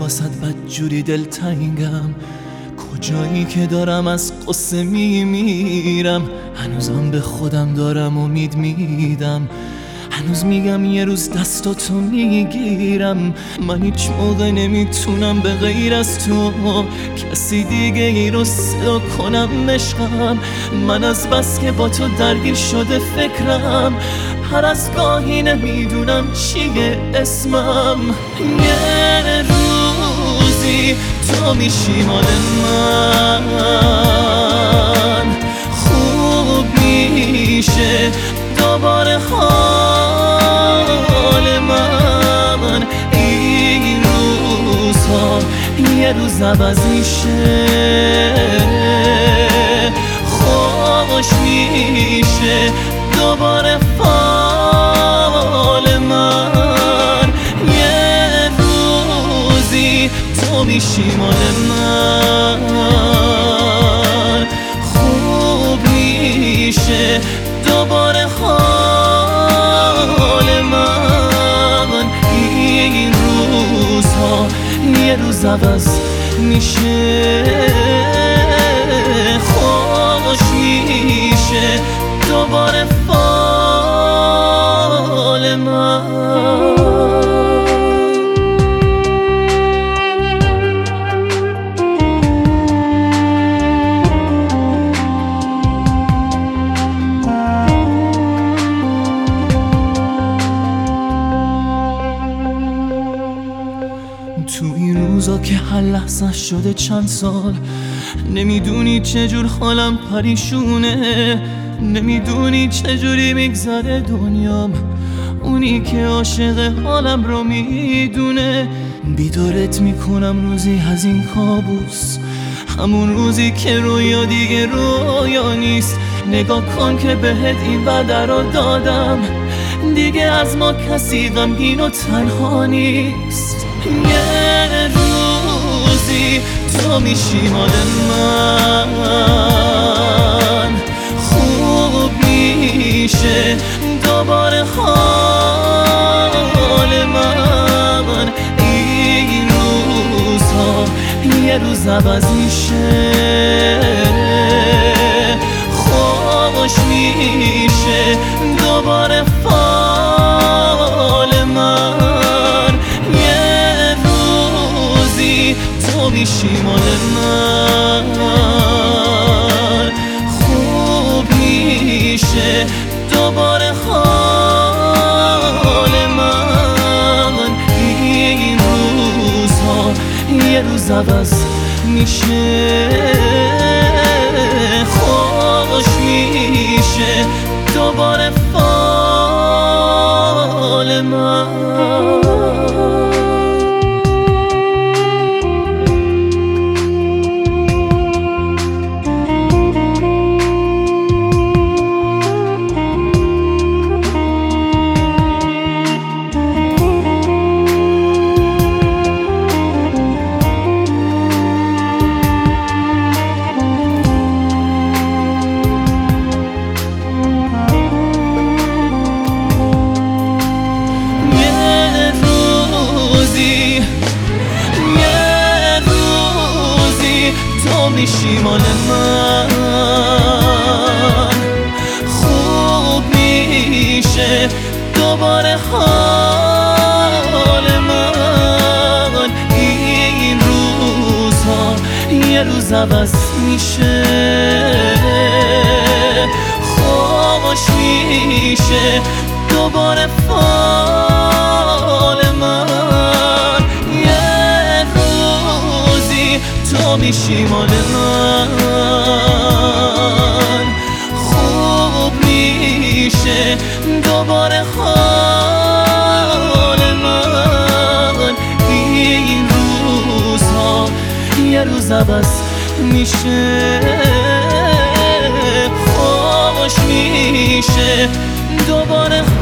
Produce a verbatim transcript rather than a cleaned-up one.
واسط بدجوری دلتنگم، کجایی که دارم از قصه میمیرم. هنوزم به خودم دارم امید میدم، هنوز میگم یه روز دستاتو میگیرم. من هیچ موقع نمیتونم به غیر از تو کسی دیگه ای رو صدا کنم عشقم. من از بس که با تو درگیر شده فکرم، هر از گاهی نمیدونم چیه اسمم. یه روزی تو میشی مال من، خوب میشه دوباره حال من. این روزها یه روز عوض میشه، خوش میشه دوباره فال من. یه روزی تو میشی مال من، خوب میشه دوباره حال من. این روزها یه روز عوض میشه، خوش میشه دوباره فال من. تو این روزا که هر لحظه شده چند سال، نمیدونی چجور حالم پریشونه، نمیدونی چجوری میگذره دنیام. اونی که عاشق حالم رو میدونه، بیدارت میکنم روزی از این کابوس، همون روزی که رویا دیگه رویا نیست. نگاه کن که بهت این وعده رو دادم، دیگه از ما کسی غمگین و تنها نیست. یه روزی تو میشی مال من، خوب میشه دوباره حال من. این روزها یه روز عوض میشه، خوش میشه دوباره فال من. یه روزی تو میشی مال من، خوب میشه دوباره حال من. این روزها یه روز عوض میشه، خوش میشه دوباره فال من. تو میشی مال من، خوب میشه دوباره حال من. این روزها یه روز عوض میشه، خوش میشه دوباره فال من. یه روزی تو میشی مال من، خوب میشه دوباره حال من. این روزها یه روز عوض میشه، خوش میشه دوباره